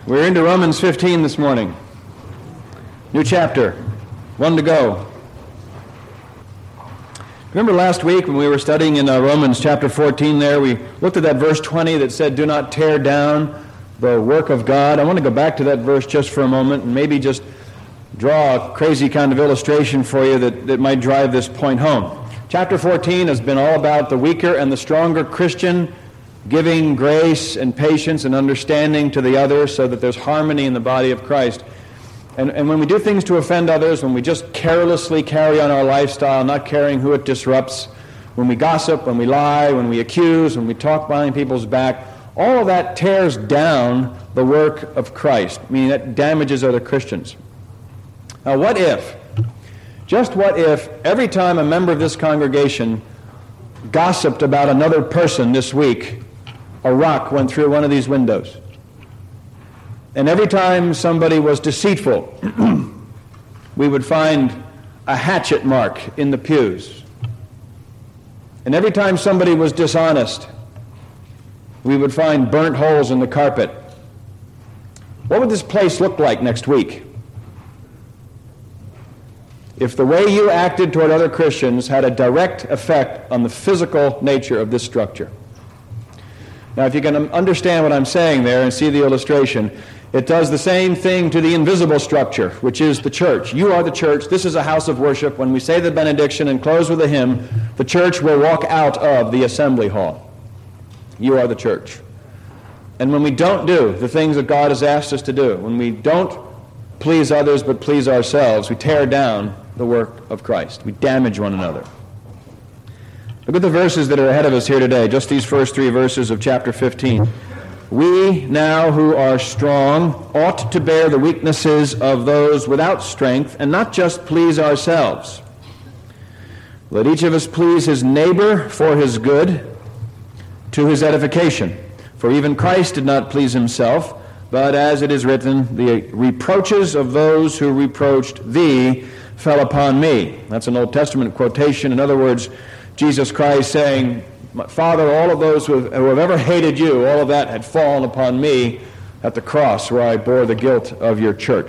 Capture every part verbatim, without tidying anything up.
We're into Romans fifteen this morning. New chapter. One to go. Remember last week when we were studying in uh, Romans chapter fourteen there, we looked at that verse twenty that said, do not tear down the work of God. I want to go back to that verse just for a moment and maybe just draw a crazy kind of illustration for you that, that might drive this point home. Chapter fourteen has been all about the weaker and the stronger Christian giving grace and patience and understanding to the other so that there's harmony in the body of Christ. And, and when we do things to offend others, when we just carelessly carry on our lifestyle, not caring who it disrupts, when we gossip, when we lie, when we accuse, when we talk behind people's back, all of that tears down the work of Christ, meaning that damages other Christians. Now what if, just what if, every time a member of this congregation gossiped about another person this week, a rock went through one of these windows? And every time somebody was deceitful, we would find a hatchet mark in the pews. And every time somebody was dishonest, we would find burnt holes in the carpet. What would this place look like next week? If the way you acted toward other Christians had a direct effect on the physical nature of this structure. Now, if you can understand what I'm saying there and see the illustration, it does the same thing to the invisible structure, which is the church. You are the church. This is a house of worship. When we say the benediction and close with a hymn, the church will walk out of the assembly hall. You are the church. And when we don't do the things that God has asked us to do, when we don't please others but please ourselves, we tear down the work of Christ. We damage one another. Look at the verses that are ahead of us here today, just these first three verses of chapter fifteen. We now who are strong ought to bear the weaknesses of those without strength and not just please ourselves. Let each of us please his neighbor for his good, to his edification. For even Christ did not please himself, but as it is written, the reproaches of those who reproached thee fell upon me. That's an Old Testament quotation. In other words, Jesus Christ saying, Father, all of those who have, who have ever hated you, all of that had fallen upon me at the cross where I bore the guilt of your church.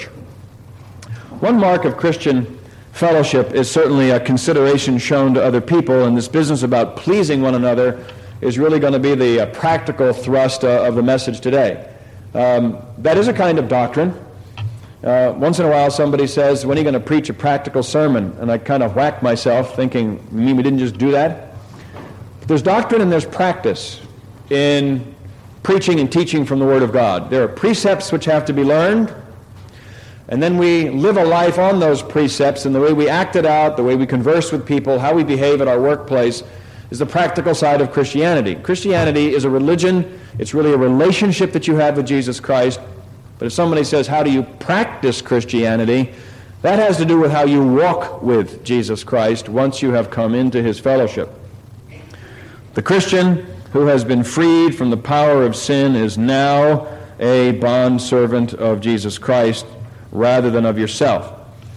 One mark of Christian fellowship is certainly a consideration shown to other people, and this business about pleasing one another is really going to be the uh, practical thrust uh, of the message today. Um, that is a kind of doctrine. Uh, once in a while somebody says, when are you going to preach a practical sermon? And I kind of whack myself thinking, you mean we didn't just do that? But there's doctrine and there's practice in preaching and teaching from the Word of God. There are precepts which have to be learned, and then we live a life on those precepts, and the way we act it out, the way we converse with people, how we behave at our workplace is the practical side of Christianity. Christianity is a religion. It's really a relationship that you have with Jesus Christ. But if somebody says, how do you practice Christianity? That has to do with how you walk with Jesus Christ once you have come into his fellowship. The Christian who has been freed from the power of sin is now a bondservant of Jesus Christ rather than of yourself.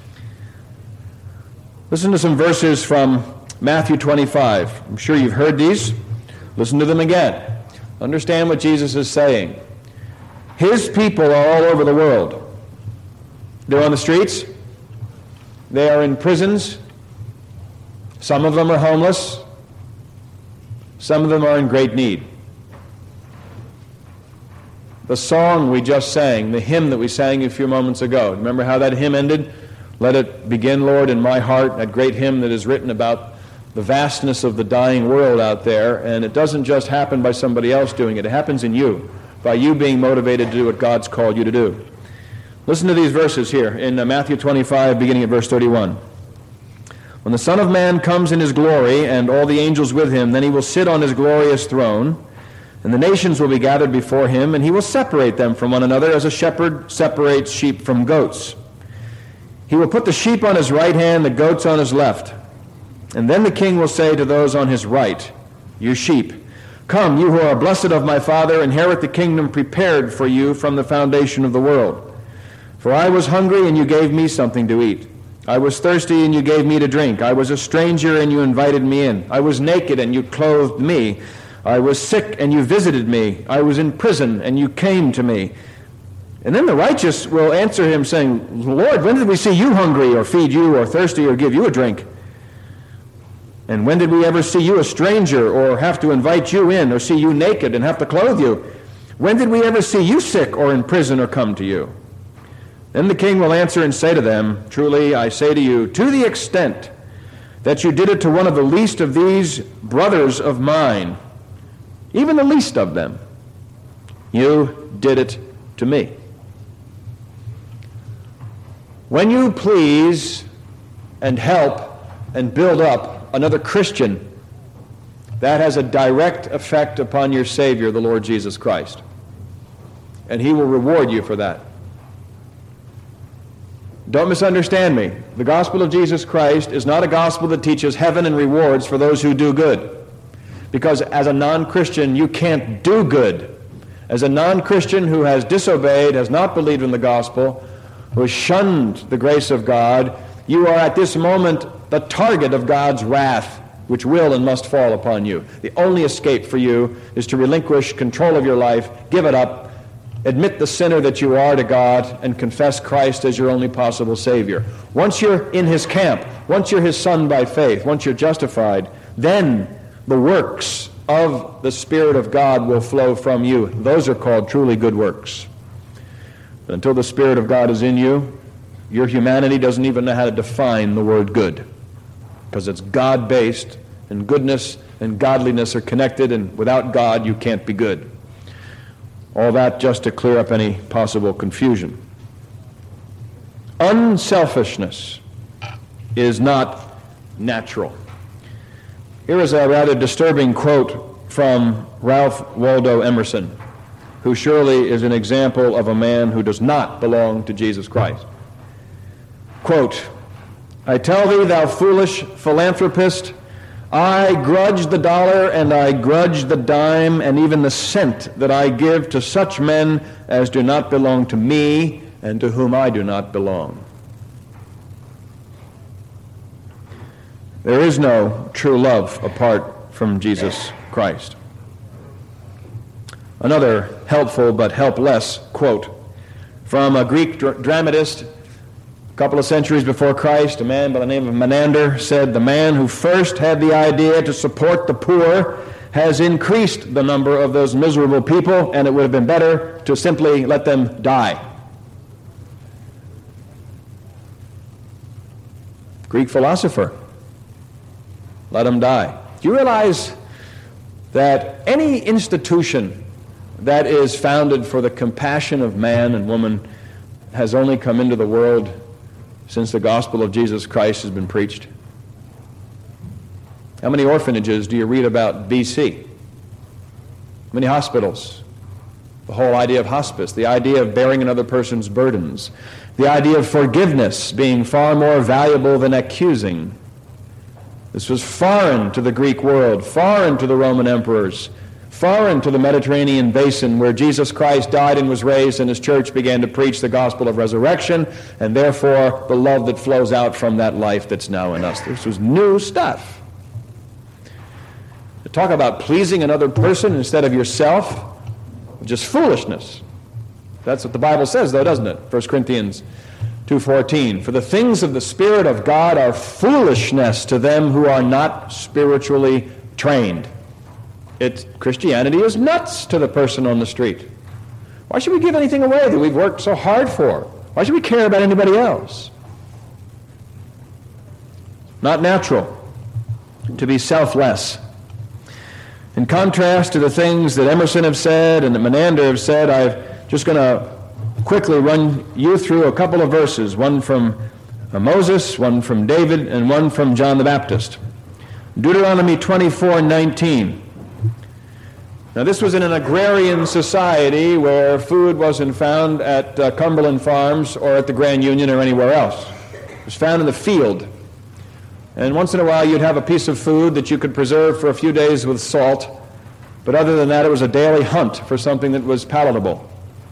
Listen to some verses from Matthew twenty-five. I'm sure you've heard these. Listen to them again. Understand what Jesus is saying. His people are all over the world. They're on the streets. They are in prisons. Some of them are homeless. Some of them are in great need. The song we just sang, the hymn that we sang a few moments ago, remember how that hymn ended? Let it begin, Lord, in my heart, that great hymn that is written about the vastness of the dying world out there, and it doesn't just happen by somebody else doing it. It happens in you, by you being motivated to do what God's called you to do. Listen to these verses here in uh, Matthew twenty-five, beginning at verse thirty-one. When the Son of Man comes in his glory, and all the angels with him, then he will sit on his glorious throne, and the nations will be gathered before him, and he will separate them from one another as a shepherd separates sheep from goats. He will put the sheep on his right hand, the goats on his left. And then the king will say to those on his right, you sheep, come, you who are blessed of my Father, inherit the kingdom prepared for you from the foundation of the world. For I was hungry, and you gave me something to eat. I was thirsty, and you gave me to drink. I was a stranger, and you invited me in. I was naked, and you clothed me. I was sick, and you visited me. I was in prison, and you came to me. And then the righteous will answer him saying, Lord, when did we see you hungry or feed you or thirsty or give you a drink? And when did we ever see you a stranger or have to invite you in or see you naked and have to clothe you? When did we ever see you sick or in prison or come to you? Then the king will answer and say to them, truly I say to you, to the extent that you did it to one of the least of these brothers of mine, even the least of them, you did it to me. When you please and help and build up another Christian, that has a direct effect upon your Savior, the Lord Jesus Christ. And he will reward you for that. Don't misunderstand me. The gospel of Jesus Christ is not a gospel that teaches heaven and rewards for those who do good. Because as a non-Christian, you can't do good. As a non-Christian who has disobeyed, has not believed in the gospel, who has shunned the grace of God, you are at this moment the target of God's wrath, which will and must fall upon you. The only escape for you is to relinquish control of your life, give it up, admit the sinner that you are to God, and confess Christ as your only possible Savior. Once you're in his camp, once you're his son by faith, once you're justified, then the works of the Spirit of God will flow from you. Those are called truly good works. But until the Spirit of God is in you, your humanity doesn't even know how to define the word good, because it's God-based, and goodness and godliness are connected, and without God you can't be good. All that just to clear up any possible confusion. Unselfishness is not natural. Here is a rather disturbing quote from Ralph Waldo Emerson, who surely is an example of a man who does not belong to Jesus Christ. Quote, I tell thee, thou foolish philanthropist, I grudge the dollar and I grudge the dime and even the cent that I give to such men as do not belong to me and to whom I do not belong. There is no true love apart from Jesus Christ. Another helpful but helpless quote from a Greek dr- dramatist a couple of centuries before Christ. A man by the name of Menander said, the man who first had the idea to support the poor has increased the number of those miserable people, and it would have been better to simply let them die. Greek philosopher. Let them die. Do you realize that any institution that is founded for the compassion of man and woman has only come into the world since the gospel of Jesus Christ has been preached? How many orphanages do you read about B C? How many hospitals? The whole idea of hospice, the idea of bearing another person's burdens, the idea of forgiveness being far more valuable than accusing. This was foreign to the Greek world, foreign to the Roman emperors, foreign to the Mediterranean basin, where Jesus Christ died and was raised, and his church began to preach the gospel of resurrection, and therefore the love that flows out from that life that's now in us. This was new stuff. To talk about pleasing another person instead of yourself, just foolishness. That's what the Bible says, though, doesn't it? First Corinthians two fourteen. For the things of the Spirit of God are foolishness to them who are not spiritually trained. It's, Christianity is nuts to the person on the street. Why should we give anything away that we've worked so hard for? Why should we care about anybody else? Not natural to be selfless. In contrast to the things that Emerson have said and that Menander have said, I'm just going to quickly run you through a couple of verses, one from Moses, one from David, and one from John the Baptist. Deuteronomy twenty-four nineteen. Now, this was in an agrarian society where food wasn't found at uh, Cumberland Farms or at the Grand Union or anywhere else. It was found in the field. And once in a while you'd have a piece of food that you could preserve for a few days with salt, but other than that it was a daily hunt for something that was palatable.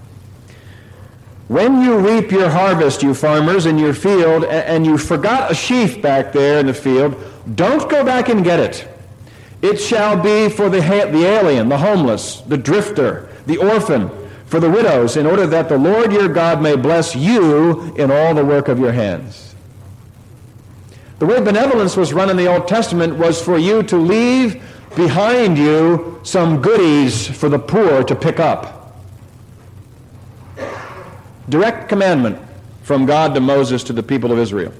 When you reap your harvest, you farmers, in your field, and you forgot a sheaf back there in the field, don't go back and get it. It shall be for the, the alien, the homeless, the drifter, the orphan, for the widows, in order that the Lord your God may bless you in all the work of your hands. The way benevolence was run in the Old Testament was for you to leave behind you some goodies for the poor to pick up. Direct commandment from God to Moses to the people of Israel.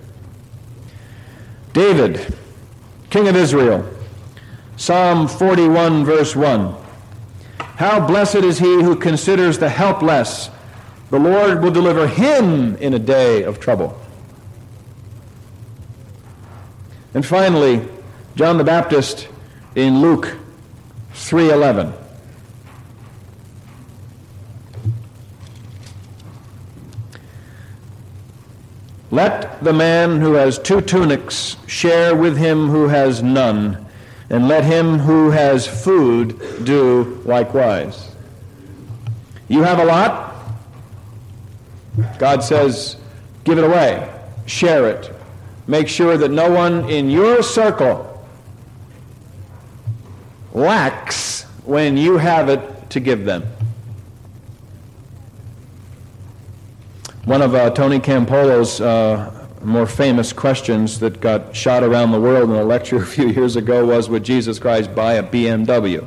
David, king of Israel, Psalm forty-one, verse one. How blessed is he who considers the helpless. The Lord will deliver him in a day of trouble. And finally, John the Baptist in Luke three eleven. Let the man who has two tunics share with him who has none, and let him who has food do likewise. You have a lot. God says, give it away. Share it. Make sure that no one in your circle lacks when you have it to give them. One of uh, Tony Campolo's uh, more famous questions that got shot around the world in a lecture a few years ago was, would Jesus Christ buy a B M W?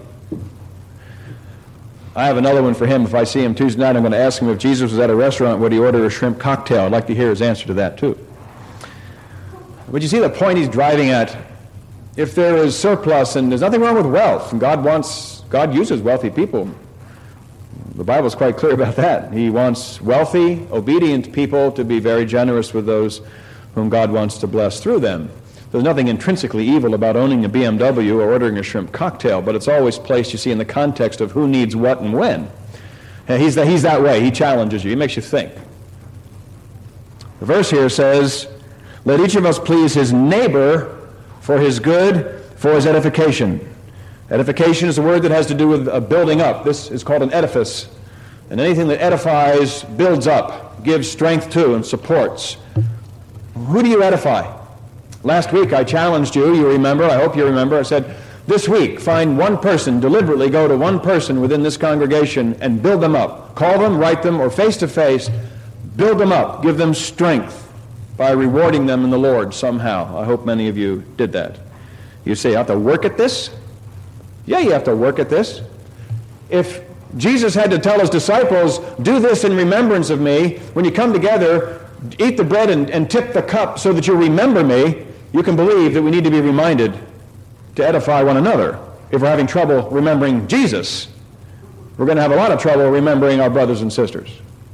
I have another one for him. If I see him Tuesday night, I'm going to ask him if Jesus was at a restaurant, would he order a shrimp cocktail? I'd like to hear his answer to that, too. But you see the point he's driving at? If there is surplus, and there's nothing wrong with wealth, and God wants, God uses wealthy people. The Bible's quite clear about that. He wants wealthy, obedient people to be very generous with those whom God wants to bless through them. There's nothing intrinsically evil about owning a B M W or ordering a shrimp cocktail, but it's always placed, you see, in the context of who needs what and when. And he's, the, he's that way. He challenges you. He makes you think. The verse here says, let each of us please his neighbor for his good, for his edification. Edification is a word that has to do with uh, building up. This is called an edifice. And anything that edifies, builds up, gives strength to, and supports. Who do you edify? Last week I challenged you, you remember, I hope you remember, I said, this week, find one person, deliberately go to one person within this congregation and build them up. Call them, write them, or face-to-face, build them up, give them strength by rewarding them in the Lord somehow. I hope many of you did that. You say, you have to work at this? Yeah, you have to work at this. If Jesus had to tell his disciples, do this in remembrance of me, when you come together, eat the bread and, and tip the cup so that you remember me, you can believe that we need to be reminded to edify one another. If we're having trouble remembering Jesus, we're going to have a lot of trouble remembering our brothers and sisters.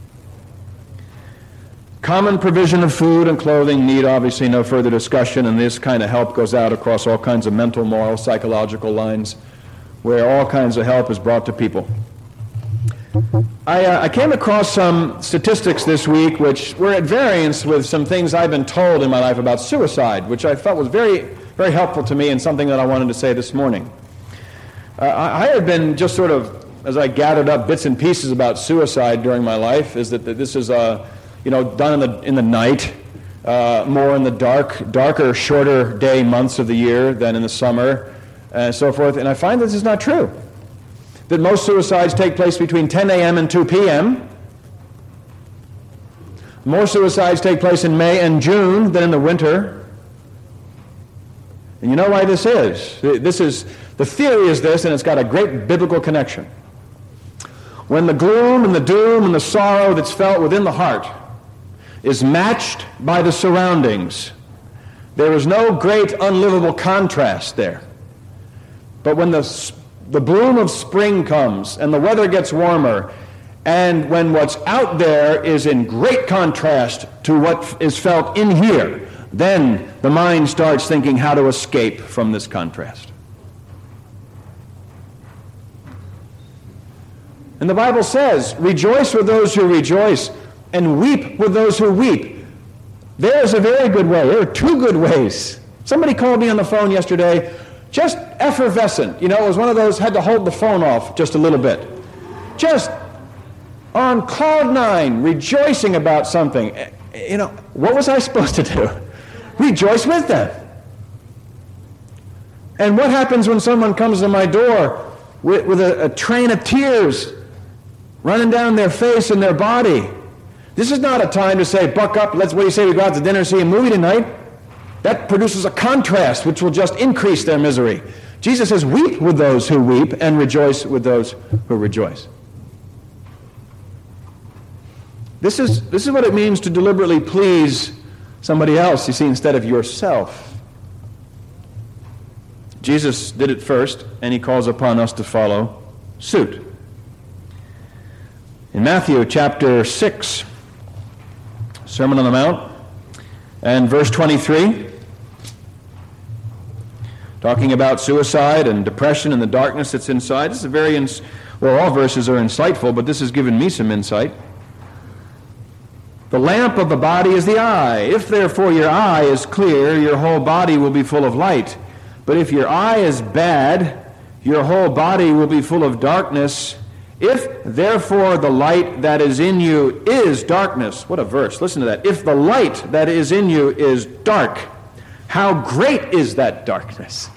Common provision of food and clothing need obviously no further discussion, and this kind of help goes out across all kinds of mental, moral, psychological lines where all kinds of help is brought to people. I, uh, I came across some statistics this week which were at variance with some things I've been told in my life about suicide, which I felt was very, very helpful to me and something that I wanted to say this morning. Uh, I, I had been just sort of, as I gathered up bits and pieces about suicide during my life, is that, that this is uh, you know, done in the, in the night, uh, more in the dark, darker, shorter day months of the year than in the summer, and so forth. And I find that this is not true. That most suicides take place between ten a.m. and two p.m. More suicides take place in May and June than in the winter. And you know why this is? This is, the theory is this, and it's got a great biblical connection. When the gloom and the doom and the sorrow that's felt within the heart is matched by the surroundings, there is no great unlivable contrast there. But when the, the bloom of spring comes and the weather gets warmer, and when what's out there is in great contrast to what is felt in here, then the mind starts thinking how to escape from this contrast. And the Bible says, rejoice with those who rejoice and weep with those who weep. There is a very good way. There are two good ways. Somebody called me on the phone yesterday, just effervescent. You know, it was one of those, had to hold the phone off just a little bit. Just on cloud nine, rejoicing about something. You know, what was I supposed to do? Rejoice with them. And what happens when someone comes to my door with, with a, a train of tears running down their face and their body. This is not a time to say, buck up, let's, what do you say, we go out to dinner and see a movie tonight? That produces a contrast which will just increase their misery. Jesus says, weep with those who weep and rejoice with those who rejoice. This is, this is what it means to deliberately please somebody else, you see, instead of yourself. Jesus did it first, and he calls upon us to follow suit. In Matthew chapter six, Sermon on the Mount, and verse twenty-three, talking about suicide and depression and the darkness that's inside. This is a very, ins- well, all verses are insightful, but this has given me some insight. The lamp of the body is the eye. If therefore your eye is clear, your whole body will be full of light. But if your eye is bad, your whole body will be full of darkness. If therefore the light that is in you is darkness. What a verse. Listen to that. If the light that is in you is dark, how great is that darkness?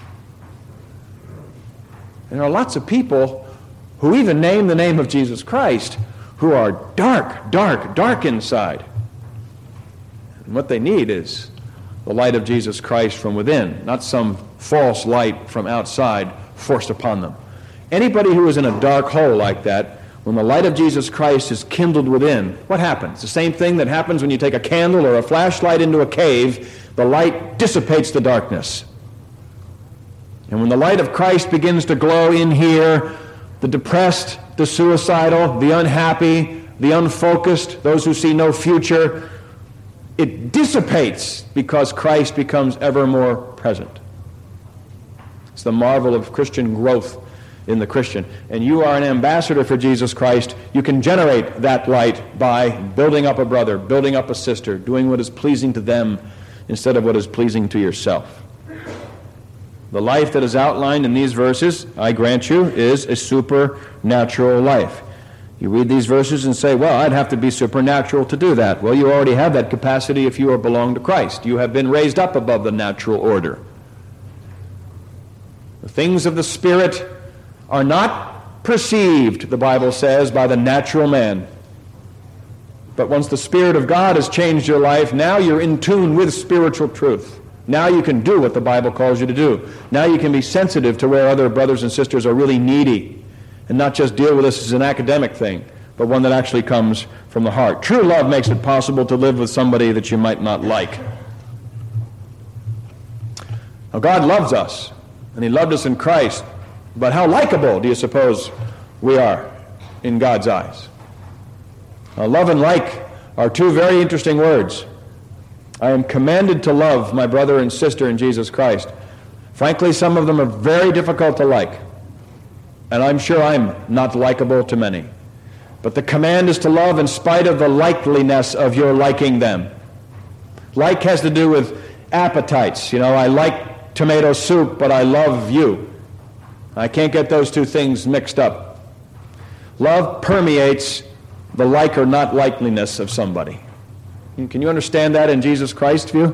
There are lots of people who even name the name of Jesus Christ who are dark, dark, dark inside. And what they need is the light of Jesus Christ from within, not some false light from outside forced upon them. Anybody who is in a dark hole like that, when the light of Jesus Christ is kindled within, what happens? The same thing that happens when you take a candle or a flashlight into a cave. The light dissipates the darkness. And when the light of Christ begins to glow in here, the depressed, the suicidal, the unhappy, the unfocused, those who see no future, it dissipates because Christ becomes ever more present. It's the marvel of Christian growth in the Christian. And you are an ambassador for Jesus Christ. You can generate that light by building up a brother, building up a sister, doing what is pleasing to them instead of what is pleasing to yourself. The life that is outlined in these verses, I grant you, is a supernatural life. You read these verses and say, well, I'd have to be supernatural to do that. Well, you already have that capacity if you are belong to Christ. You have been raised up above the natural order. The things of the Spirit are not perceived, the Bible says, by the natural man. But once the Spirit of God has changed your life, now you're in tune with spiritual truth. Now you can do what the Bible calls you to do. Now you can be sensitive to where other brothers and sisters are really needy and not just deal with this as an academic thing, but one that actually comes from the heart. True love makes it possible to live with somebody that you might not like. Now, God loves us, and he loved us in Christ, but how likable do you suppose we are in God's eyes? Now, love and like are two very interesting words. I am commanded to love my brother and sister in Jesus Christ. Frankly, some of them are very difficult to like, and I'm sure I'm not likable to many. But the command is to love in spite of the likeliness of your liking them. Like has to do with appetites. You know, I like tomato soup, but I love you. I can't get those two things mixed up. Love permeates the like or not likeliness of somebody. Can you understand that in Jesus Christ's view?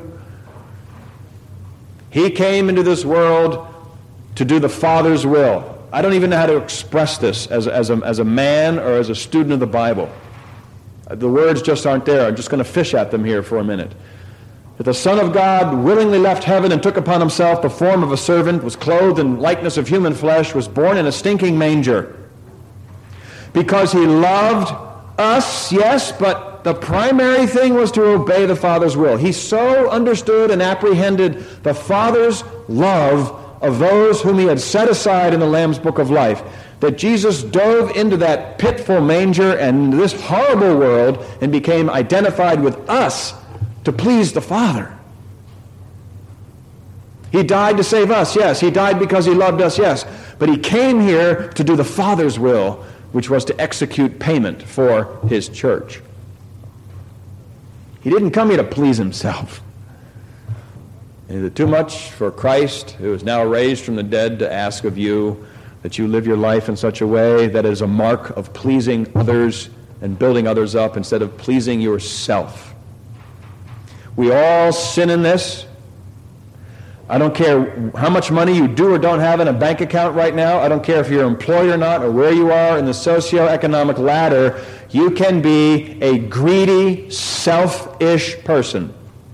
He came into this world to do the Father's will. I don't even know how to express this as, as, a, as a man or as a student of the Bible. The words just aren't there. I'm just going to fish at them here for a minute. That the Son of God willingly left heaven and took upon himself the form of a servant, was clothed in likeness of human flesh, was born in a stinking manger. Because he loved us, yes, but the primary thing was to obey the Father's will. He so understood and apprehended the Father's love of those whom he had set aside in the Lamb's Book of Life, that Jesus dove into that pitful manger and this horrible world and became identified with us to please the Father. He died to save us, yes. He died because he loved us, yes. But he came here to do the Father's will, which was to execute payment for his church. He didn't come here to please himself. Is it too much for Christ, who is now raised from the dead, to ask of you that you live your life in such a way that is a mark of pleasing others and building others up instead of pleasing yourself? We all sin in this. I don't care how much money you do or don't have in a bank account right now. I don't care if you're employed or not or where you are in the socioeconomic ladder. You can be a greedy, selfish person.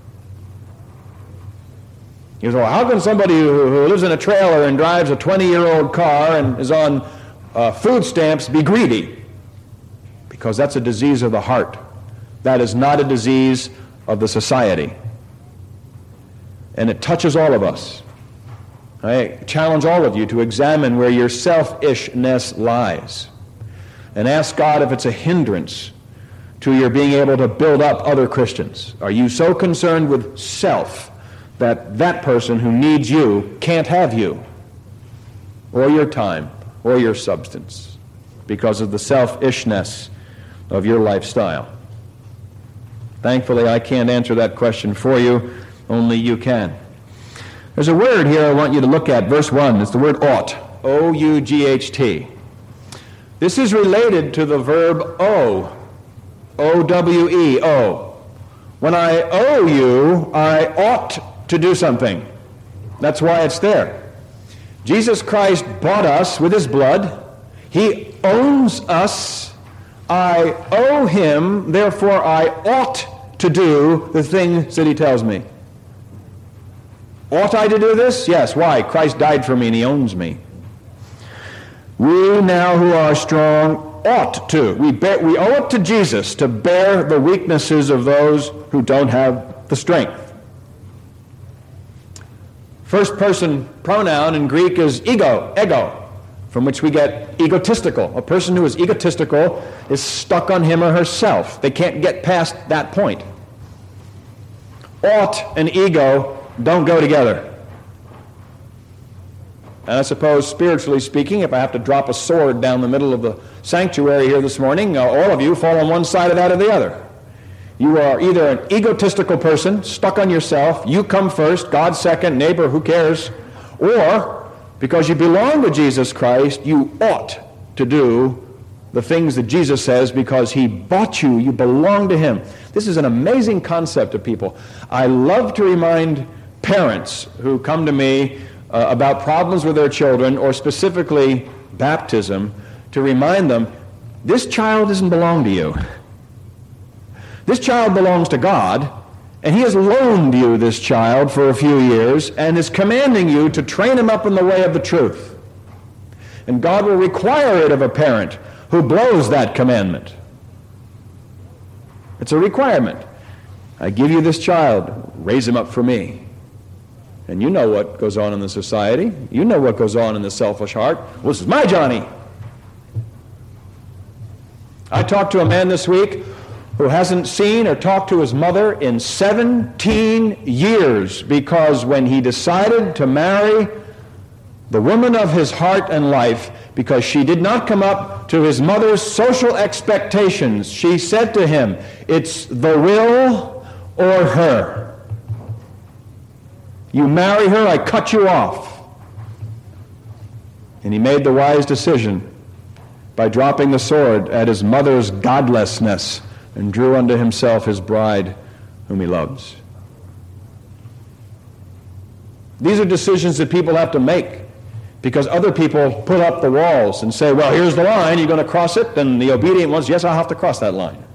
You say, well, how can somebody who, who lives in a trailer and drives a twenty-year-old car and is on uh, food stamps be greedy? Because that's a disease of the heart. That is not a disease of the society. And it touches all of us. I challenge all of you to examine where your selfishness lies and ask God if it's a hindrance to your being able to build up other Christians. Are you so concerned with self that that person who needs you can't have you or your time or your substance because of the selfishness of your lifestyle? Thankfully, I can't answer that question for you. Only you can. There's a word here I want you to look at, verse one. It's the word ought, O U G H T. This is related to the verb owe, O W E, owe. When I owe you, I ought to do something. That's why it's there. Jesus Christ bought us with his blood. He owns us. I owe him, therefore I ought to do the things that he tells me. Ought I to do this? Yes. Why? Christ died for me and he owns me. We now who are strong ought to. We, bear, we owe it to Jesus to bear the weaknesses of those who don't have the strength. First person pronoun in Greek is ego, ego, from which we get egotistical. A person who is egotistical is stuck on him or herself. They can't get past that point. Ought and ego don't go together. And I suppose, spiritually speaking, if I have to drop a sword down the middle of the sanctuary here this morning, uh, all of you fall on one side of that or the other. You are either an egotistical person, stuck on yourself, you come first, God second, neighbor, who cares, or because you belong to Jesus Christ, you ought to do the things that Jesus says because he bought you, you belong to him. This is an amazing concept of people. I love to remind parents who come to me uh, about problems with their children, or specifically baptism, to remind them, this child doesn't belong to you. This child belongs to God, and he has loaned you this child for a few years and is commanding you to train him up in the way of the truth. And God will require it of a parent who blows that commandment. It's a requirement. I give you this child, raise him up for me. And you know what goes on in the society. You know what goes on in the selfish heart. Well, this is my Johnny. I talked to a man this week who hasn't seen or talked to his mother in seventeen years because when he decided to marry the woman of his heart and life, because she did not come up to his mother's social expectations, she said to him, it's the will or her. You marry her, I cut you off. And he made the wise decision by dropping the sword at his mother's godlessness and drew unto himself his bride whom he loves. These are decisions that people have to make because other people put up the walls and say, well, here's the line, you're going to cross it? And the obedient ones, yes, I'll have to cross that line.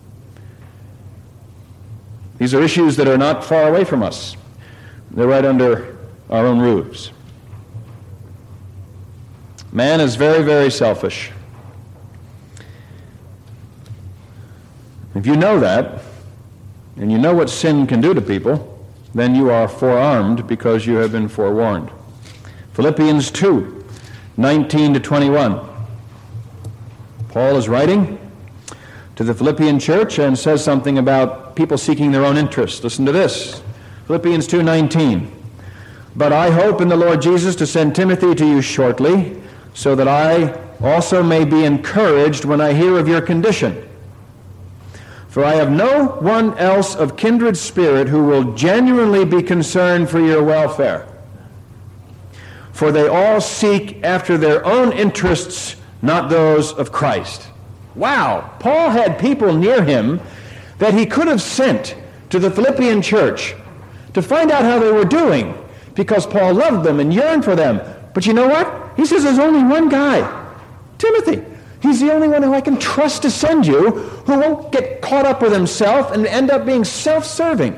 These are issues that are not far away from us. They're right under our own roofs. Man is very, very selfish. If you know that, and you know what sin can do to people, then you are forearmed because you have been forewarned. Philippians two, nineteen to twenty-one. Paul is writing to the Philippian church and says something about people seeking their own interests. Listen to this. Philippians two nineteen. But I hope in the Lord Jesus to send Timothy to you shortly, so that I also may be encouraged when I hear of your condition. For I have no one else of kindred spirit who will genuinely be concerned for your welfare. For they all seek after their own interests, not those of Christ. Wow! Paul had people near him that he could have sent to the Philippian church to find out how they were doing, because Paul loved them and yearned for them. But you know what? He says there's only one guy, Timothy. He's the only one who I can trust to send you, who won't get caught up with himself and end up being self-serving.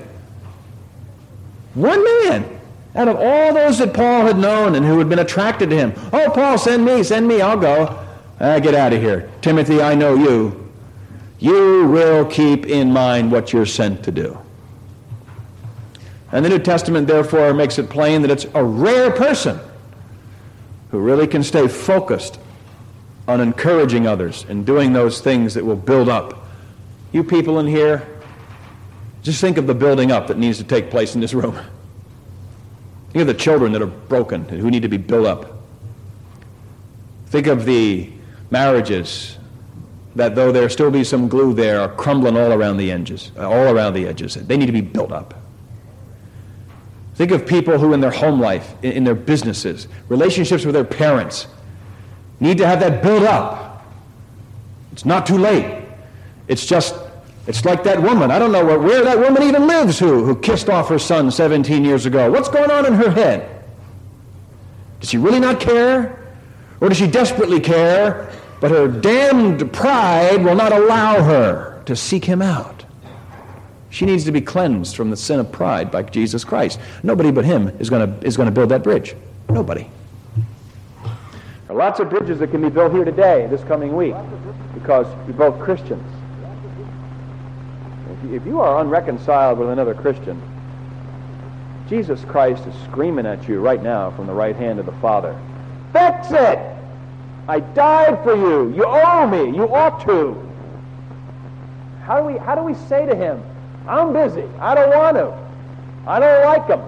One man out of all those that Paul had known and who had been attracted to him. Oh, Paul, send me, send me, I'll go. Ah, get out of here. Timothy, I know you. You will keep in mind what you're sent to do. And the New Testament, therefore, makes it plain that it's a rare person who really can stay focused on encouraging others and doing those things that will build up. You people in here, just think of the building up that needs to take place in this room. Think of the children that are broken and who need to be built up. Think of the marriages that, though there still be some glue there, are crumbling all around the edges. All around the edges. They need to be built up. Think of people who in their home life, in, in their businesses, relationships with their parents, need to have that built up. It's not too late. It's just, it's like that woman. I don't know where, where that woman even lives who, who kissed off her son seventeen years ago. What's going on in her head? Does she really not care? Or does she desperately care, but her damned pride will not allow her to seek him out? She needs to be cleansed from the sin of pride by Jesus Christ. Nobody but him is going to is going to build that bridge. Nobody. There are lots of bridges that can be built here today, this coming week, because you're both Christians. If you, if you are unreconciled with another Christian, Jesus Christ is screaming at you right now from the right hand of the Father. Fix it! I died for you. You owe me. You ought to. How do we, how do we say to him, I'm busy. I don't want to. I don't like him.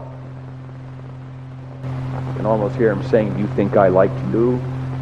I can almost hear him saying, do you think I like you?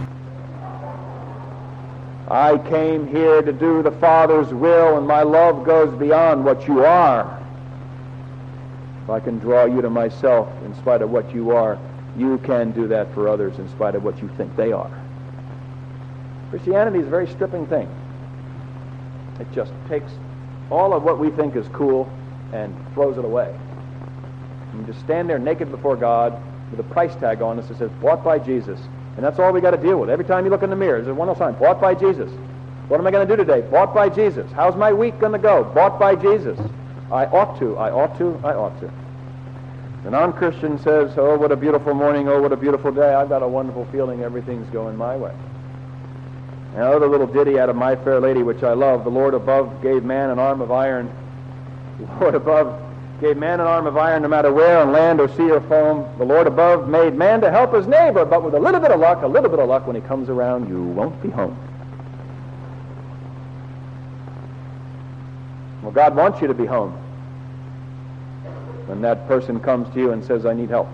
I came here to do the Father's will, and my love goes beyond what you are. If I can draw you to myself in spite of what you are, you can do that for others in spite of what you think they are. Christianity is a very stripping thing. It just takes all of what we think is cool and throws it away. You just stand there naked before God with a price tag on us that says, bought by Jesus. And that's all we got to deal with. Every time you look in the mirror, there's one more sign, bought by Jesus. What am I going to do today? Bought by Jesus. How's my week going to go? Bought by Jesus. I ought to, I ought to, I ought to. The non-Christian says, oh, what a beautiful morning, oh, what a beautiful day. I've got a wonderful feeling everything's going my way. Another little ditty out of My Fair Lady, which I love. The Lord above gave man an arm of iron. The Lord above gave man an arm of iron no matter where, on land or sea or foam. The Lord above made man to help his neighbor, but with a little bit of luck, a little bit of luck, when he comes around, you won't be home. Well, God wants you to be home when that person comes to you and says, I need help.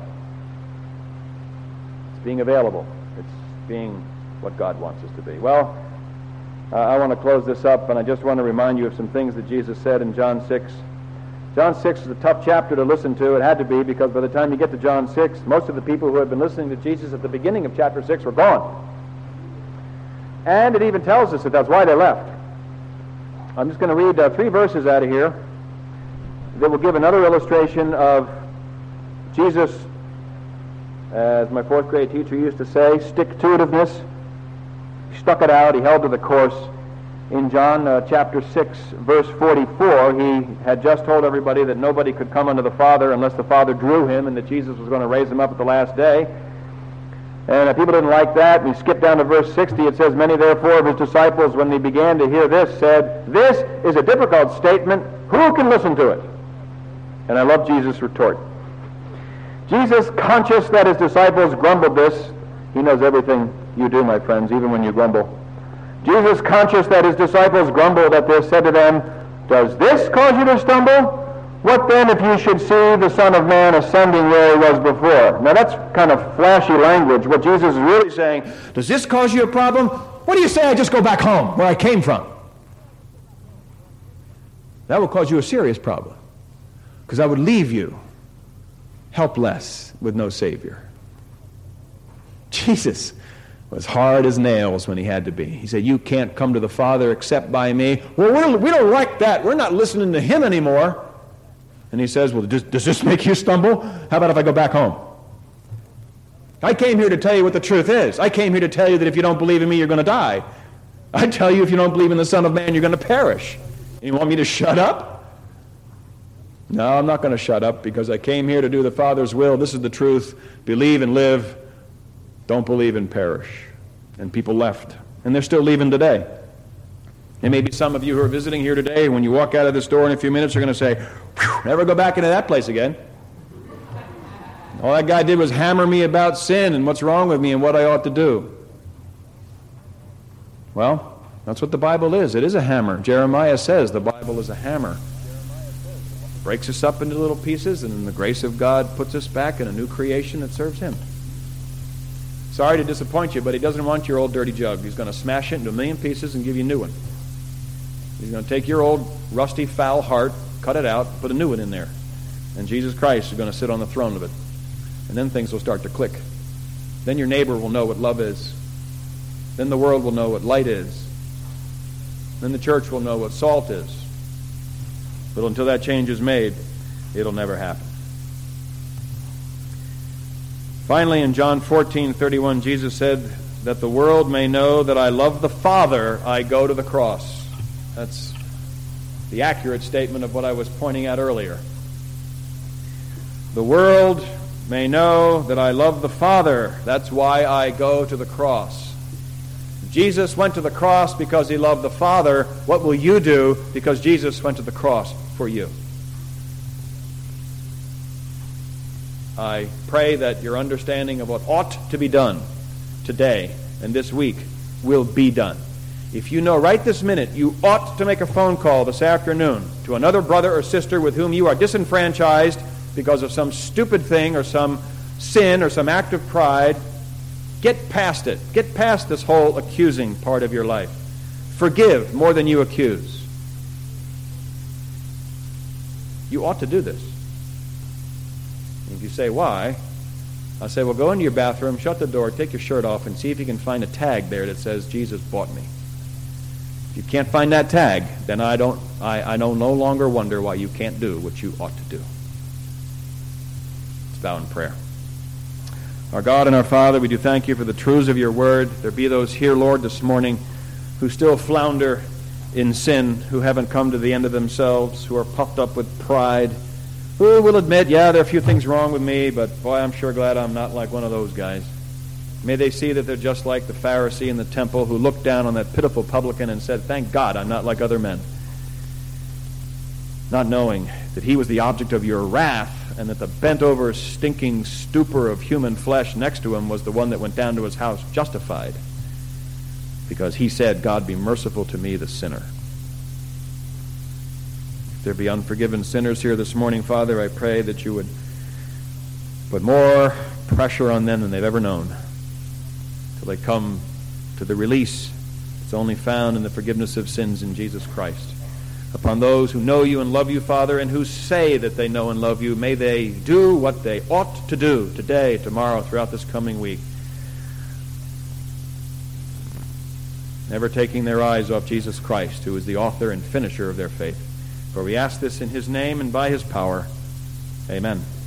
It's being available. It's being what God wants us to be. Well, uh, I want to close this up, and I just want to remind you of some things that Jesus said in John six. John six is a tough chapter to listen to. It had to be, because by the time you get to John six, most of the people who had been listening to Jesus at the beginning of chapter six were gone. And it even tells us that that's why they left. I'm just going to read uh, three verses out of here that will give another illustration of Jesus, as my fourth grade teacher used to say, stick-to-itiveness. He stuck it out. He held to the course. In John uh, chapter six, verse forty-four, he had just told everybody that nobody could come unto the Father unless the Father drew him, and that Jesus was going to raise him up at the last day. And uh, people didn't like that. And he skipped down to verse sixty. It says, many therefore of his disciples, when they began to hear this, said, this is a difficult statement. Who can listen to it? And I love Jesus' retort. Jesus, conscious that his disciples grumbled this, he knows everything you do, my friends, even when you grumble. Jesus, conscious that his disciples grumbled at this, said to them, does this cause you to stumble? What then if you should see the Son of Man ascending where he was before? Now that's kind of flashy language. What Jesus is really saying, does this cause you a problem? What do you say I just go back home, where I came from? That will cause you a serious problem, because I would leave you helpless with no Savior. Jesus was hard as nails when he had to be. He said, you can't come to the Father except by me. Well, we're, we don't like that. We're not listening to him anymore. And he says, well, does, does this make you stumble? How about if I go back home? I came here to tell you what the truth is. I came here to tell you that if you don't believe in me, you're going to die. I tell you if you don't believe in the Son of Man, you're going to perish. You want me to shut up? No, I'm not going to shut up because I came here to do the Father's will. This is the truth. Believe and live. Don't believe and perish. And people left. And they're still leaving today. There may be some of you who are visiting here today, when you walk out of this door in a few minutes, you're going to say, never go back into that place again. All that guy did was hammer me about sin and what's wrong with me and what I ought to do. Well, that's what the Bible is. It is a hammer. Jeremiah says the Bible is a hammer. It breaks us up into little pieces, and in the grace of God puts us back in a new creation that serves Him. Sorry to disappoint you, but He doesn't want your old dirty jug. He's going to smash it into a million pieces and give you a new one. He's going to take your old rusty, foul heart, cut it out, put a new one in there. And Jesus Christ is going to sit on the throne of it. And then things will start to click. Then your neighbor will know what love is. Then the world will know what light is. Then the church will know what salt is. But until that change is made, it'll never happen. Finally, in John fourteen thirty-one, Jesus said, that the world may know that I love the Father, I go to the cross. That's the accurate statement of what I was pointing at earlier. The world may know that I love the Father. That's why I go to the cross. Jesus went to the cross because He loved the Father. What will you do because Jesus went to the cross for you? I pray that your understanding of what ought to be done today and this week will be done. If you know right this minute you ought to make a phone call this afternoon to another brother or sister with whom you are disenfranchised because of some stupid thing or some sin or some act of pride, get past it. Get past this whole accusing part of your life. Forgive more than you accuse. You ought to do this. If you say, why? I'll say, well, go into your bathroom, shut the door, take your shirt off, and see if you can find a tag there that says, Jesus bought me. If you can't find that tag, then I don't, I, I don't no longer wonder why you can't do what you ought to do. Let's bow in prayer. Our God and our Father, we do thank you for the truths of your word. There be those here, Lord, this morning who still flounder in sin, who haven't come to the end of themselves, who are puffed up with pride, who will admit, yeah, there are a few things wrong with me, but boy, I'm sure glad I'm not like one of those guys. May they see that they're just like the Pharisee in the temple who looked down on that pitiful publican and said, thank God I'm not like other men. Not knowing that he was the object of your wrath and that the bent-over, stinking stupor of human flesh next to him was the one that went down to his house justified because he said, God, be merciful to me, the sinner. If there be unforgiven sinners here this morning, Father, I pray that you would put more pressure on them than they've ever known till they come to the release that's only found in the forgiveness of sins in Jesus Christ. Upon those who know you and love you, Father, and who say that they know and love you, may they do what they ought to do today, tomorrow, throughout this coming week. Never taking their eyes off Jesus Christ, who is the author and finisher of their faith. For we ask this in his name and by his power. Amen.